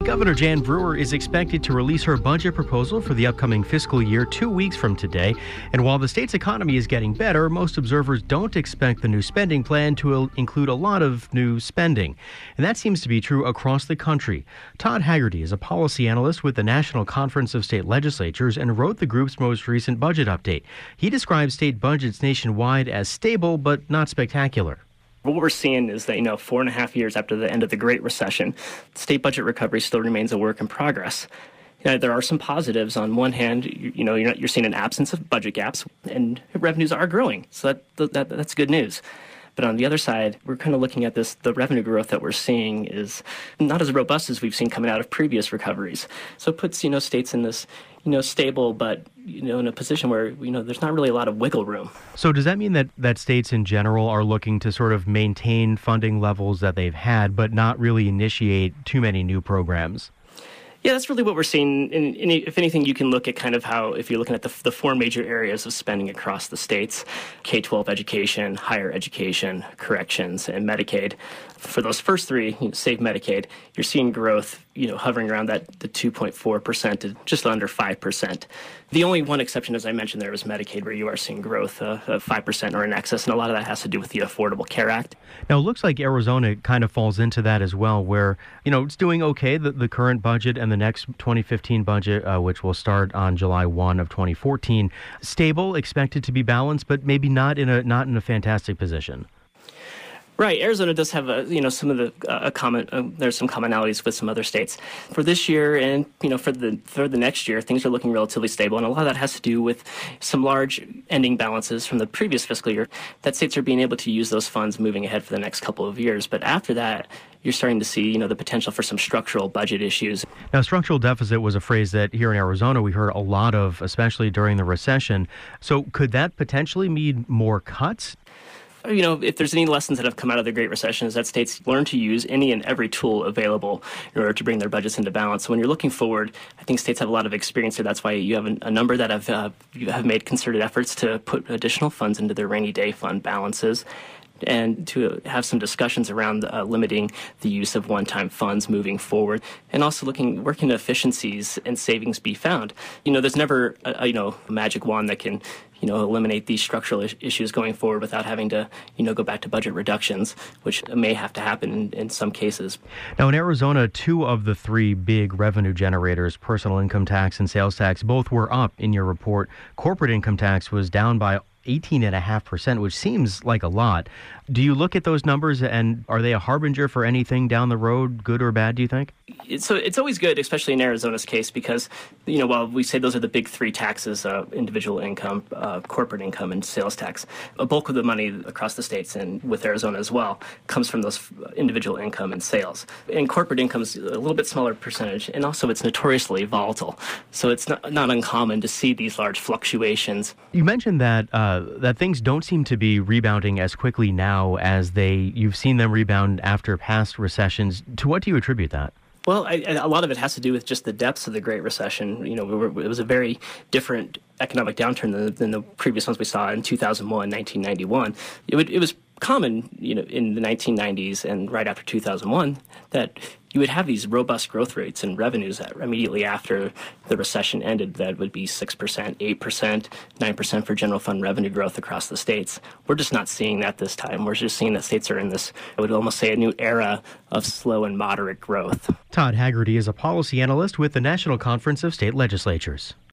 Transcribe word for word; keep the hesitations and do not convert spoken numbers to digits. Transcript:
Governor Jan Brewer is expected to release her budget proposal for the upcoming fiscal year two weeks from today. And while the state's economy is getting better, most observers don't expect the new spending plan to include a lot of new spending. And that seems to be true across the country. Todd Haggerty is a policy analyst with the National Conference of State Legislatures and wrote the group's most recent budget update. He describes state budgets nationwide as stable but not spectacular. What we're seeing is that, you know, four and a half years after the end of the Great Recession, state budget recovery still remains a work in progress. You know, there are some positives. On one hand, you, you know, you're, not, you're seeing an absence of budget gaps, and revenues are growing. So that, that that's good news. But on the other side, we're kind of looking at this, the revenue growth that we're seeing is not as robust as we've seen coming out of previous recoveries. So it puts, you know, states in this, you know, stable, but, you know, in a position where, you know, there's not really a lot of wiggle room. So does that mean that, that states in general are looking to sort of maintain funding levels that they've had, but not really initiate too many new programs? Yeah, that's really what we're seeing. And, and if anything, you can look at kind of how, if you're looking at the, the four major areas of spending across the states, K twelve education, higher education, corrections, and Medicaid. For those first three, you know, save Medicaid, you're seeing growth, you know, hovering around that the two point four percent to just under five percent. The only one exception, as I mentioned, there was Medicaid, where you are seeing growth uh, of five percent or in excess, and a lot of that has to do with the Affordable Care Act. Now, it looks like Arizona kind of falls into that as well, where, you know, it's doing okay, the, the current budget and the next twenty fifteen budget, uh, which will start on July first of twenty fourteen, stable, expected to be balanced, but maybe not in a not in a fantastic position. Right. Arizona does have a, you know, some of the uh, common, uh, there's some commonalities with some other states. For this year and, you know, for the for the next year, things are looking relatively stable. And a lot of that has to do with some large ending balances from the previous fiscal year that states are being able to use those funds moving ahead for the next couple of years. But after that, you're starting to see, you know, the potential for some structural budget issues. Now, structural deficit was a phrase that here in Arizona we heard a lot of, especially during the recession. So could that potentially mean more cuts? You know, if there's any lessons that have come out of the Great Recession, is that states learn to use any and every tool available in order to bring their budgets into balance. So when you're looking forward, I think states have a lot of experience here. That's why you have a number that have uh, you have made concerted efforts to put additional funds into their rainy day fund balances, and to have some discussions around uh, limiting the use of one-time funds moving forward, and also looking, working efficiencies and savings be found. You know, there's never a, a, you know, a magic wand that can, you know, eliminate these structural is- issues going forward without having to, you know, go back to budget reductions, which may have to happen in, in some cases. Now, in Arizona, two of the three big revenue generators, personal income tax and sales tax, both were up in your report. Corporate income tax was down by eighteen point five percent, which seems like a lot. Do you look at those numbers, and are they a harbinger for anything down the road, good or bad, do you think? So it's always good, especially in Arizona's case, because, you know, while we say those are the big three taxes, uh, individual income, uh, corporate income, and sales tax, a bulk of the money across the states and with Arizona as well comes from those individual income and sales. And corporate income is a little bit smaller percentage, and also it's notoriously volatile. So it's not, not uncommon to see these large fluctuations. You mentioned that uh, that things don't seem to be rebounding as quickly now as they you've seen them rebound after past recessions. To what do you attribute that? Well, I, a lot of it has to do with just the depths of the Great Recession. You know, we were, it was a very different economic downturn than, than the previous ones we saw in two thousand one, nineteen ninety-one. It, would, it was common, you know, in the nineteen nineties and right after two thousand one that you would have these robust growth rates and revenues that immediately after the recession ended that would be six percent, eight percent, nine percent for general fund revenue growth across the states. We're just not seeing that this time. We're just seeing that states are in this, I would almost say, a new era of slow and moderate growth. Todd Haggerty is a policy analyst with the National Conference of State Legislatures.